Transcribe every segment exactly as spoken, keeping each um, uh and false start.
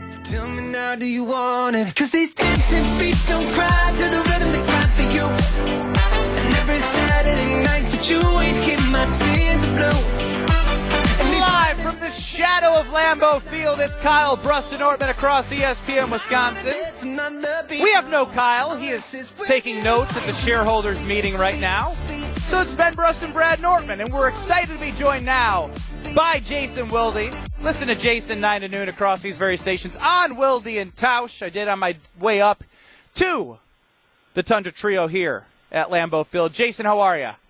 So tell me now, do you want it? Cause these dancing feet don't cry to the rhythm they cry for you. And every Saturday night that you ain't keep my tears blue. Live from the shadow of Lambeau Field, it's Kyle Brust-Nortman across E S P N Wisconsin. We have no Kyle. He is taking notes at the shareholders meeting right now. So it's Ben Brust and Brad Nortman, and we're excited to be joined now by Jason Wilde. Listen to Jason nine to noon across these various stations on Wilde and Tausch. I did on my way up to the Tundra Trio here at Lambeau Field. Jason, how are you?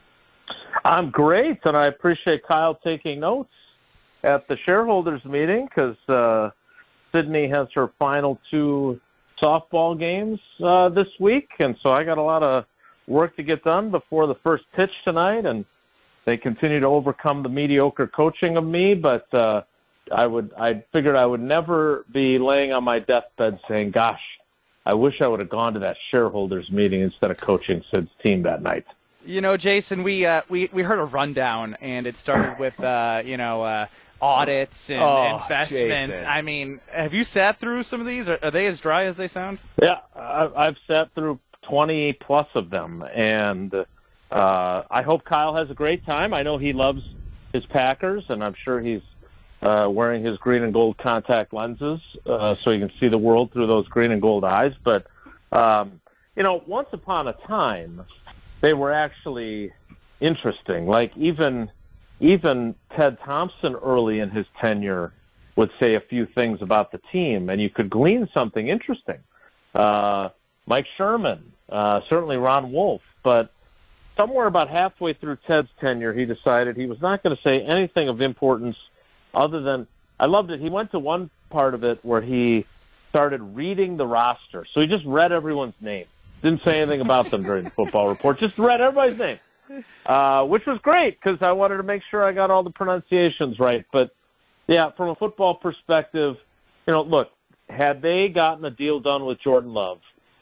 I'm great, and I appreciate Kyle taking notes at the shareholders meeting because uh, Sydney has her final two softball games uh, this week, and so I got a lot of work to get done before the first pitch tonight, and they continue to overcome the mediocre coaching of me, but uh, I would I figured I would never be laying on my deathbed saying, gosh, I wish I would have gone to that shareholders meeting instead of coaching Sid's team that night. You know, Jason, we uh, we we heard a rundown, and it started with uh, you know uh, audits and oh, investments. Jason. I mean, have you sat through some of these? Are, are they as dry as they sound? Yeah, I, I've sat through twenty plus of them, and uh, I hope Kyle has a great time. I know he loves his Packers, and I'm sure he's uh, wearing his green and gold contact lenses uh, so he can see the world through those green and gold eyes. But um, you know, once upon a time, they were actually interesting. Like even even Ted Thompson early in his tenure would say a few things about the team, and you could glean something interesting. Uh, Mike Sherman, uh, certainly Ron Wolf, but somewhere about halfway through Ted's tenure, he decided he was not going to say anything of importance other than, I loved it, he went to one part of it where he started reading the roster. So he just read everyone's name. Didn't say anything about them during the football report. Just read everybody's name, uh, which was great because I wanted to make sure I got all the pronunciations right. But, yeah, from a football perspective, you know, look, had they gotten a deal done with Jordan Love,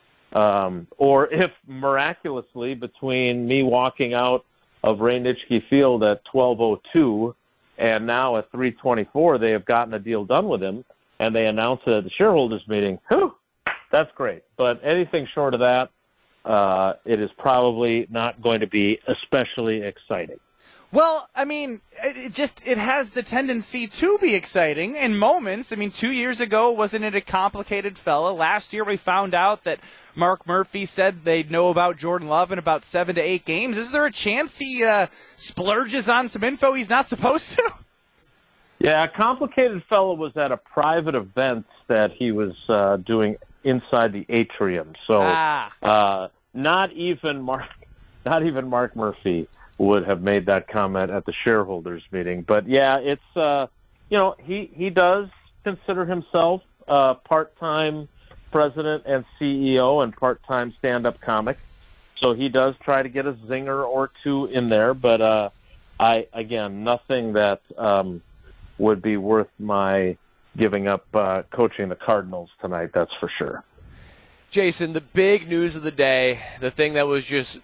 um, or if miraculously between me walking out of Ray Nitschke Field at twelve oh two and now at three twenty-four they have gotten a deal done with him and they announce it at the shareholders meeting, whew, that's great. But anything short of that, uh, it is probably not going to be especially exciting. Well, I mean, it, it just it has the tendency to be exciting in moments. I mean, two years ago, wasn't it a complicated fella? Last year, we found out that Mark Murphy said they'd know about Jordan Love in about seven to eight games. Is there a chance he uh, splurges on some info he's not supposed to? Yeah, a complicated fellow was at a private event that he was uh, doing inside the atrium. So ah. uh, not even Mark, not even Mark Murphy would have made that comment at the shareholders meeting. But yeah, it's uh, you know he he does consider himself uh, part-time president and C E O and part-time stand-up comic. So he does try to get a zinger or two in there. But uh, I again, nothing that um, would be worth my giving up uh, coaching the Cardinals tonight, that's for sure. Jason, the big news of the day, the thing that was just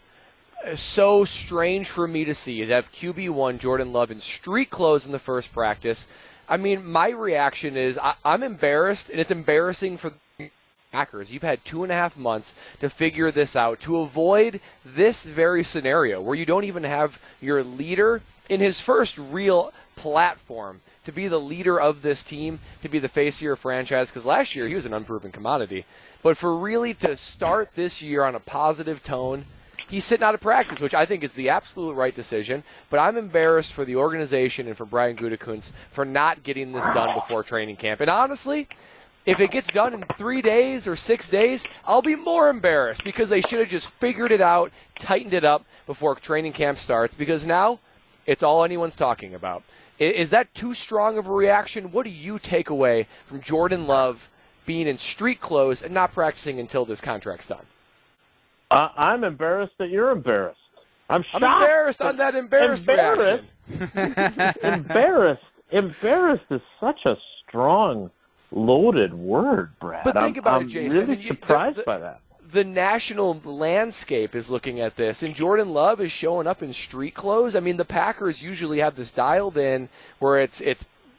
so strange for me to see, is to have Q B one Jordan Love in street clothes in the first practice. I mean, my reaction is I, I'm embarrassed, and it's embarrassing for the Packers. You've had two and a half months to figure this out, to avoid this very scenario where you don't even have your leader in his first real platform to be the leader of this team, to be the face of your franchise, because last year he was an unproven commodity. But for really to start this year on a positive tone, he's sitting out of practice, which I think is the absolute right decision. But I'm embarrassed for the organization and for Brian Gutekunst for not getting this done before training camp. And honestly, if it gets done in three days or six days, I'll be more embarrassed because they should have just figured it out, tightened it up before training camp starts, because now it's all anyone's talking about. Is that too strong of a reaction? What do you take away from Jordan Love being in street clothes and not practicing until this contract's done? Uh, I'm embarrassed that you're embarrassed. I'm shocked. I'm embarrassed on that embarrassed, embarrassed reaction. embarrassed. Embarrassed is such a strong, loaded word, Brad. But think I'm, about I'm it, Jason. really I mean, surprised the, the, by that. The national landscape is looking at this, and Jordan Love is showing up in street clothes. I mean, the Packers usually have this dialed in where it's it's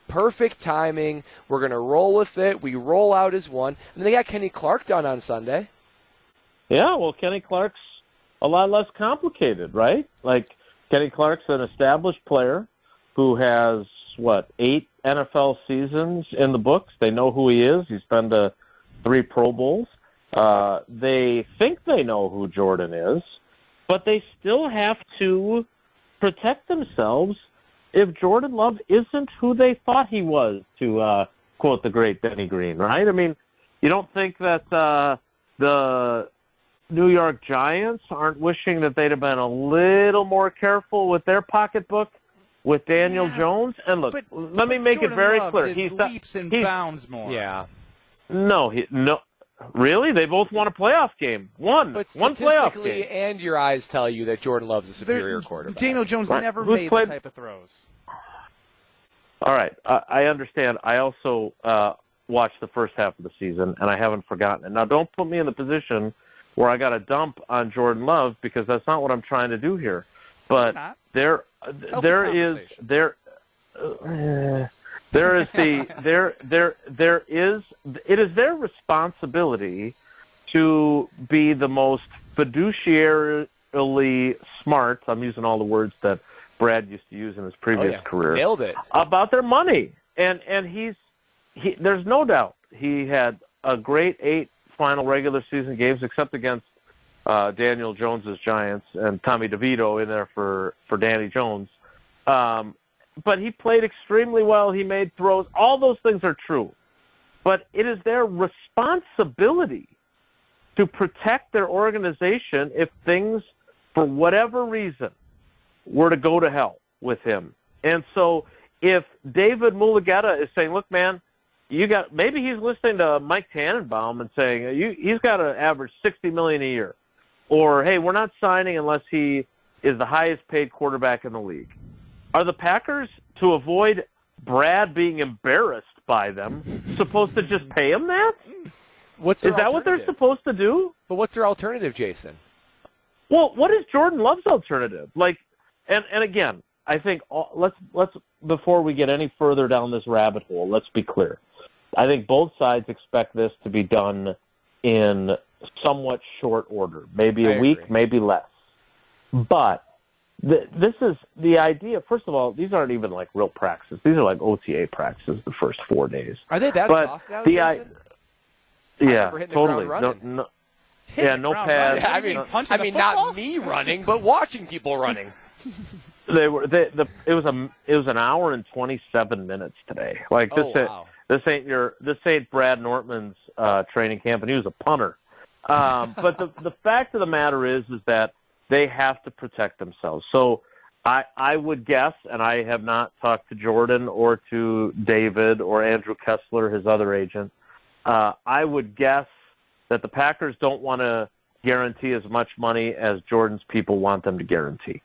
perfect timing. We're going to roll with it. We roll out as one. And they got Kenny Clark done on Sunday. Yeah, well, Kenny Clark's a lot less complicated, right? Like, Kenny Clark's an established player who has, what, eight N F L seasons in the books. They know who he is. He's been to three Pro Bowls. Uh, they think they know who Jordan is, but they still have to protect themselves if Jordan Love isn't who they thought he was, to uh, quote the great Denny Green, right? I mean, you don't think that uh, the New York Giants aren't wishing that they'd have been a little more careful with their pocketbook with Daniel yeah, Jones? And look, but, let me but make Jordan it very Love clear. Did He's leaps and he's, bounds more. Yeah. No, he, no. Really? They both won a playoff game. One. But One playoff statistically game. and your eyes tell you that Jordan Love's a superior There, quarterback. Daniel Jones Right. never Who's made played- the type of throws. All right. Uh, I understand. I also uh, watched the first half of the season, and I haven't forgotten it. Now, don't put me in the position where I got to dump on Jordan Love, because that's not what I'm trying to do here. But not. there, Healthy there is conversation. there. Uh, there is the there there there is it is their responsibility to be the most fiduciarily smart. I'm using all the words that Brad used to use in his Oh, previous yeah. career Nailed it. about their money, and and he's he. There's no doubt he had a great eight final regular season games, except against uh, Daniel Jones's Giants and Tommy DeVito in there for for Danny Jones. Um, but he played extremely well. He made throws. All those things are true, but it is their responsibility to protect their organization if things, for whatever reason, were to go to hell with him. And so if David Mulugeta is saying, look, man, you got, maybe he's listening to Mike Tannenbaum and saying, you, he's got to average sixty million dollars a year. Or, hey, we're not signing unless he is the highest paid quarterback in the league. Are the Packers, to avoid Brad being embarrassed by them, supposed to just pay him that? What's Is their that what they're alternative? supposed to do? But what's their alternative, Jason? Well, what is Jordan Love's alternative? Like, and and again, I think all, let's let's before we get any further down this rabbit hole, let's be clear. I think both sides expect this to be done in somewhat short order, maybe a I week, agree. maybe less. But th- this is the idea. First of all, these aren't even like real practices. These are like O T A practices the first four days. Are they that But soft now, the I- Jason? Yeah, remember hitting the ground totally. No, running. no, Hit yeah, the no ground pads. running. Yeah, I mean, No- punching I the mean, football? not me running, but watching people running. They were they, the it was a it was an hour and twenty-seven minutes today. Like this Oh, ain't, wow. this ain't your this ain't Brad Nortman's uh, training camp, and he was a punter. Um, but the the fact of the matter is is that they have to protect themselves. So I I would guess, and I have not talked to Jordan or to David or Andrew Kessler, his other agent. Uh, I would guess that the Packers don't want to guarantee as much money as Jordan's people want them to guarantee.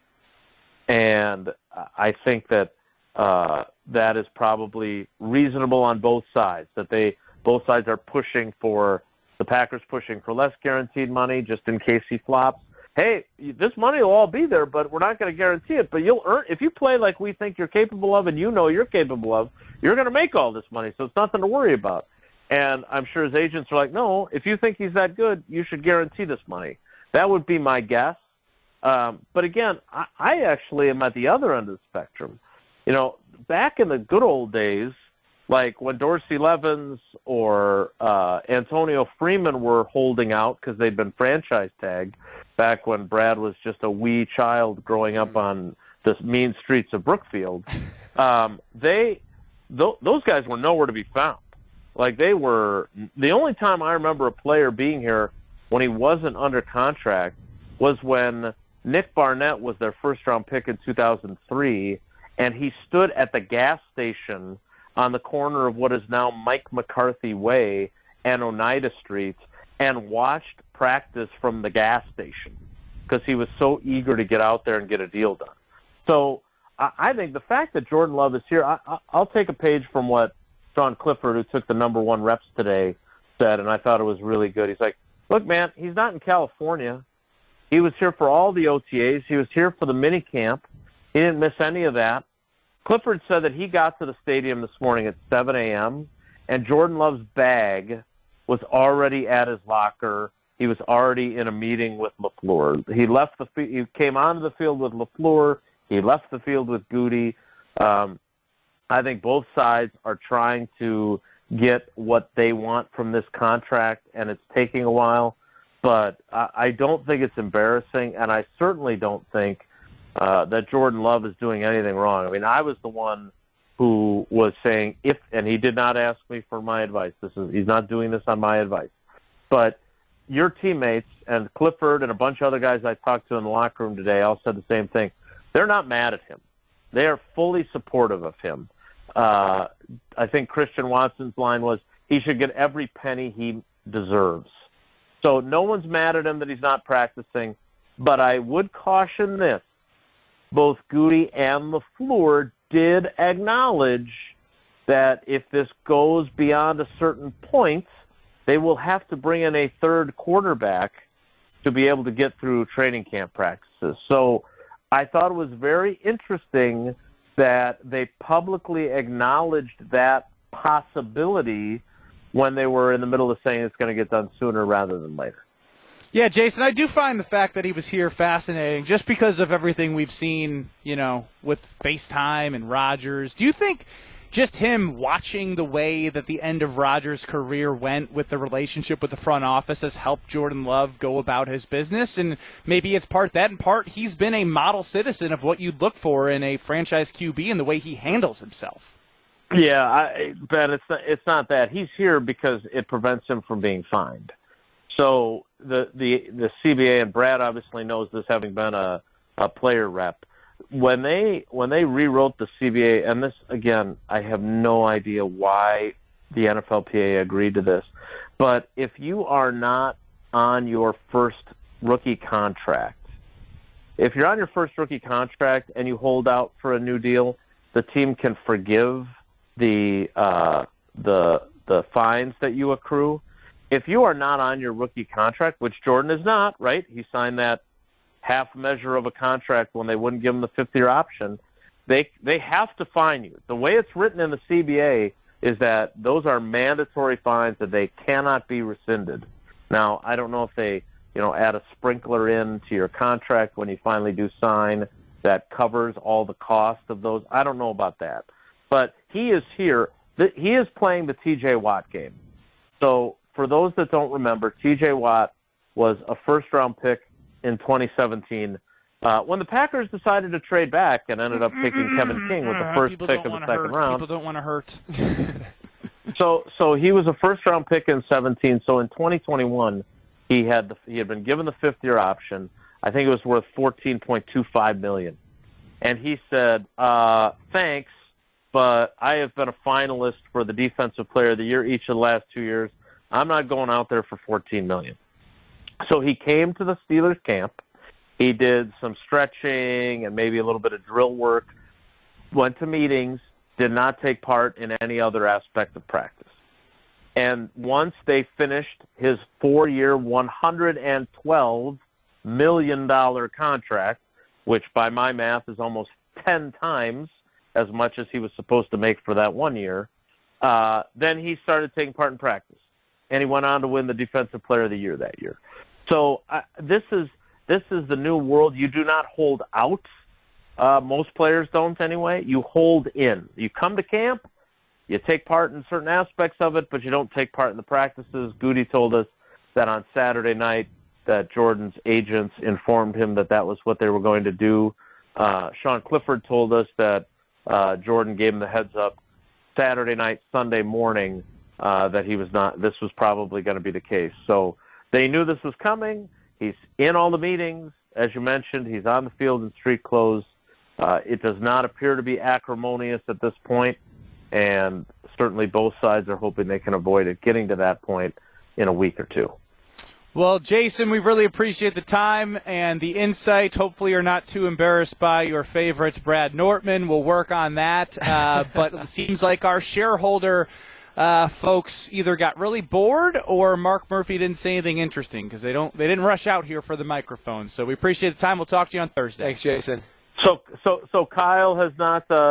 And I think that uh, that is probably reasonable on both sides, that they both sides are pushing for, the Packers pushing for less guaranteed money just in case he flops. Hey, this money will all be there, but we're not going to guarantee it. But you'll earn, if you play like we think you're capable of and you know you're capable of, you're going to make all this money, so it's nothing to worry about. And I'm sure his agents are like, no, if you think he's that good, you should guarantee this money. That would be my guess. Um, but again, I, I actually am at the other end of the spectrum. You know, back in the good old days, like when Dorsey Levens or uh, Antonio Freeman were holding out because they'd been franchise tagged, back when Brad was just a wee child growing up on the mean streets of Brookfield, um, they th- those guys were nowhere to be found. Like they were, the only time I remember a player being here when he wasn't under contract was when Nick Barnett was their first-round pick in two thousand three, and he stood at the gas station on the corner of what is now Mike McCarthy Way and Oneida Street and watched practice from the gas station because he was so eager to get out there and get a deal done. So I, I think the fact that Jordan Love is here, I, I, I'll take a page from what Sean Clifford, who took the number one reps today, said, and I thought it was really good. He's like, look, man, he's not in California. He was here for all the O T As. He was here for the mini camp. He didn't miss any of that. Clifford said that he got to the stadium this morning at seven a.m., and Jordan Love's bag was already at his locker. He was already in a meeting with LaFleur. He left the he came onto the field with LaFleur. He left the field with Goody. Um, I think both sides are trying to get what they want from this contract, and it's taking a while. But I, I don't think it's embarrassing, and I certainly don't think uh, that Jordan Love is doing anything wrong. I mean, I was the one who was saying if, and he did not ask me for my advice. This is he's not doing this on my advice. But your teammates and Clifford and a bunch of other guys I talked to in the locker room today all said the same thing. They're not mad at him. They are fully supportive of him. Uh, I think Christian Watson's line was he should get every penny he deserves. So no one's mad at him that he's not practicing. But I would caution this. Both Goody and LaFleur did acknowledge that if this goes beyond a certain point, they will have to bring in a third quarterback to be able to get through training camp practices. So I thought it was very interesting that they publicly acknowledged that possibility when they were in the middle of saying it's going to get done sooner rather than later. Yeah, Jason, I do find the fact that he was here fascinating just because of everything we've seen, you know, with FaceTime and Rodgers. Do you think just him watching the way that the end of Rodgers' career went with the relationship with the front office has helped Jordan Love go about his business? And maybe it's part that and part he's been a model citizen of what you'd look for in a franchise Q B and the way he handles himself. Yeah, I, Ben, it's not, it's not that. He's here because it prevents him from being fined. So the, the, the C B A, and Brad obviously knows this having been a, a player rep, when they when they rewrote the C B A, and this, again, I have no idea why the N F L P A agreed to this, but if you are not on your first rookie contract, if you're on your first rookie contract and you hold out for a new deal, the team can forgive the uh, the the fines that you accrue. If you are not on your rookie contract, which Jordan is not, right? He signed that half measure of a contract when they wouldn't give him the fifth-year option. They they have to fine you. The way it's written in the C B A is that those are mandatory fines that they cannot be rescinded. Now, I don't know if they, you know, add a sprinkler in to your contract when you finally do sign that covers all the cost of those. I don't know about that. But he is here. He is playing the T J Watt game. So for those that don't remember, T J Watt was a first-round pick in twenty seventeen uh, when the Packers decided to trade back and ended up picking Kevin King with the first People pick don't of the wanna second hurt. round. People don't want to hurt. So, so he was a first-round pick in seventeen. So in twenty twenty-one, he had the, he had been given the fifth-year option. I think it was worth fourteen point two five million dollars. And he said, uh, "Thanks, but I have been a finalist for the Defensive Player of the Year each of the last two years. I'm not going out there for fourteen million dollars." So he came to the Steelers camp. He did some stretching and maybe a little bit of drill work, went to meetings, did not take part in any other aspect of practice. And once they finished his four-year, one hundred twelve million dollars contract, which by my math is almost ten times as much as he was supposed to make for that one year, uh, then he started taking part in practice. And he went on to win the Defensive Player of the Year that year. So uh, this is this is the new world. You do not hold out. Uh, most players don't anyway. You hold in. You come to camp, you take part in certain aspects of it, but you don't take part in the practices. Goody told us that on Saturday night that Jordan's agents informed him that that was what they were going to do. Uh, Sean Clifford told us that uh, Jordan gave him the heads up Saturday night, Sunday morning, uh, that he was not. This was probably going to be the case. So they knew this was coming. He's in all the meetings. As you mentioned, he's on the field in street clothes. Uh, it does not appear to be acrimonious at this point, and certainly both sides are hoping they can avoid it getting to that point in a week or two. Well, Jason, we really appreciate the time and the insight. Hopefully you're not too embarrassed by your favorite, Brad Nortman. We'll work on that. Uh, but it seems like our shareholder uh, folks either got really bored or Mark Murphy didn't say anything interesting because they don't they didn't rush out here for the microphone. So we appreciate the time. We'll talk to you on Thursday. Thanks, Jason. So, so, so Kyle has not uh,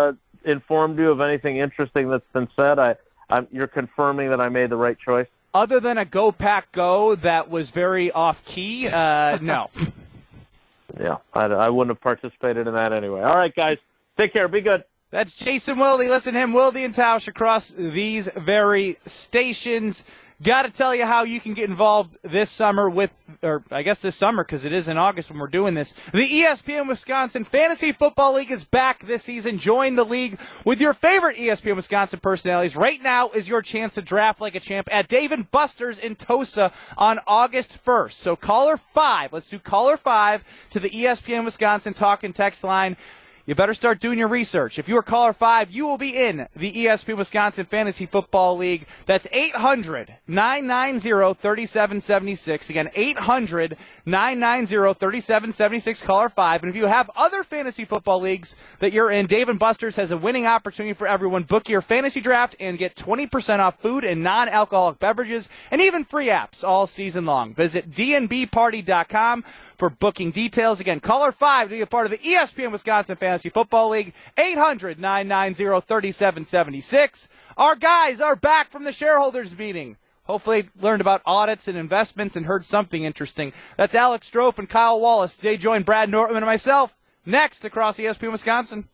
informed you of anything interesting that's been said? I, I'm, you're confirming that I made the right choice? Other than a Go Pack Go that was very off-key, uh, no. Yeah, I, I wouldn't have participated in that anyway. All right, guys. Take care. Be good. That's Jason Wilde. Listen to him, Wilde and Tausch, across these very stations. Got to tell you how you can get involved this summer with, or I guess this summer because it is in August when we're doing this. The E S P N Wisconsin Fantasy Football League is back this season. Join the league with your favorite E S P N Wisconsin personalities. Right now is your chance to draft like a champ at Dave and Buster's in Tosa on August first. So caller five, let's do caller five to the E S P N Wisconsin talk and text line. You better start doing your research. If you are caller five, you will be in the E S P N Wisconsin Fantasy Football League. That's eight hundred, nine nine zero, three seven seven six. Again, eight hundred, nine nine zero, three seven seven six, caller five. And if you have other fantasy football leagues that you're in, Dave and Buster's has a winning opportunity for everyone. Book your fantasy draft and get twenty percent off food and non-alcoholic beverages and even free apps all season long. Visit d n b party dot com for booking details. Again, caller five to be a part of the E S P N Wisconsin Fantasy Football League, eight hundred, nine nine zero, three seven seven six. Our guys are back from the shareholders meeting. Hopefully learned about audits and investments and heard something interesting. That's Alex Strofe and Kyle Wallace. They join Brad Nortman and myself next across E S P N Wisconsin.